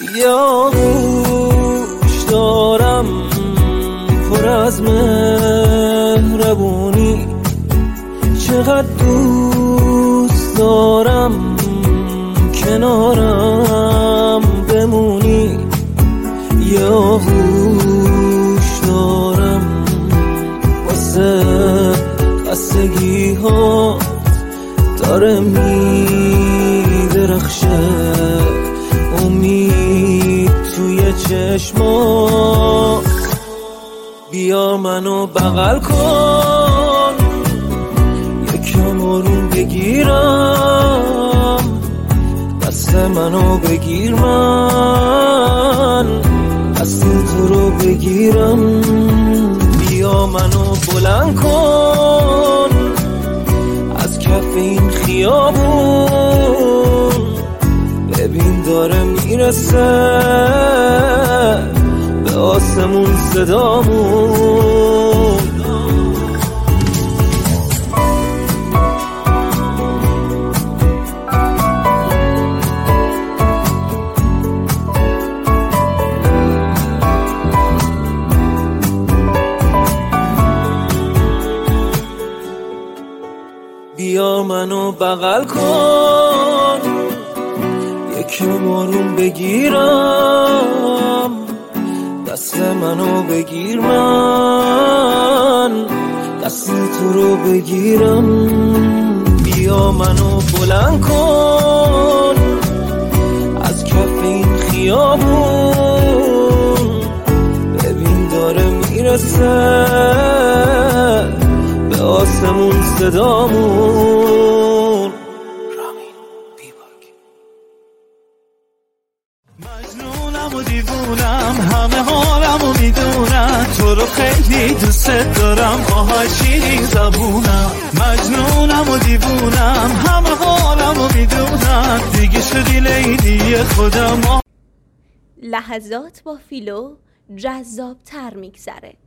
یا گوش دارم پر از مهربونی، چقدر دوست دارم کنارم بمونی. یا گوش دارم واسه خستگی ها داره میدرخشه، امید توی چشما. بیا منو بغل کن، یکم آروم بگیرم، دست منو بگیر، من دست تو رو بگیرم. بیا منو بلند کن از کف این خیابون، ببین داره میرسه به آسمون صدامون. بیا منو بغل کن، یکم آروم بگیرم، دست منو بگیر، من دست تو رو بگیرم. بیا منو بلند کن از کف این خیابون، ببین داره میرسه به آسمون صدامون. مجنونم و دیوونم، همه حالمو میدونم، تو رو خیلی دوست دارم، باهاش شیرین زبونم. مجنونم و دیوونم، همه حالمو میدونم، دیگه شدی لیلی خودم. لحظات با فیلو جذاب تر میگذره.